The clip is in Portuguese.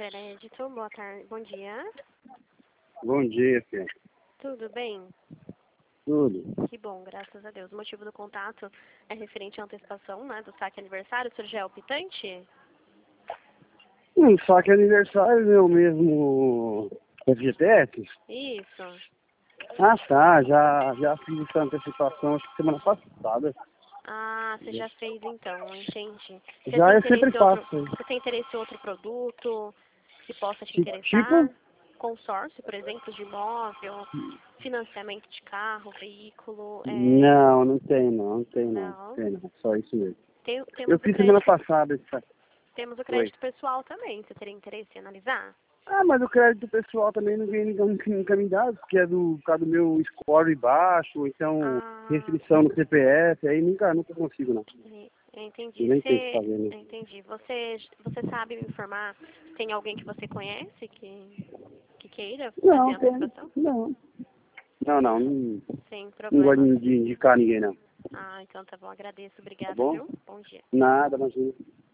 Crédito, boa tarde, bom dia. Bom dia, filho. Tudo bem? Tudo. Que bom, graças a Deus. O motivo do contato é referente à antecipação, né, do saque aniversário. O senhor já é optante? Só que aniversário meu mesmo FGTS? Isso. Ah, tá. Já fiz essa antecipação acho que semana passada. Ah, você já fez então, entendi. Você Já tem eu sempre interesse em outro, faço. você tem interesse em outro produto que possa te Tipo? interessar? Consórcio, por exemplo, de imóvel, financiamento de carro, veículo, Não, não tem não. Não tem não. não. Tem não. Só isso mesmo. Eu Temos o fiz semana crédito, passada. temos o Oi. crédito pessoal também. Você teria interesse em analisar? Ah, mas o crédito pessoal também ninguém nunca me dá, porque é por causa do meu score baixo, ou então Ah, restrição no CPF, aí nunca consigo não. entendi. Nem tem o que fazer, né? Entendi. Você sabe me informar se tem alguém que você conhece que queira fazer Não, a tem. antecipação? Não, Sem não gosto problema. de indicar ninguém, não. Ah, então tá bom. Agradeço. Tá Obrigada, bom? viu? Bom dia. Nada, imagina.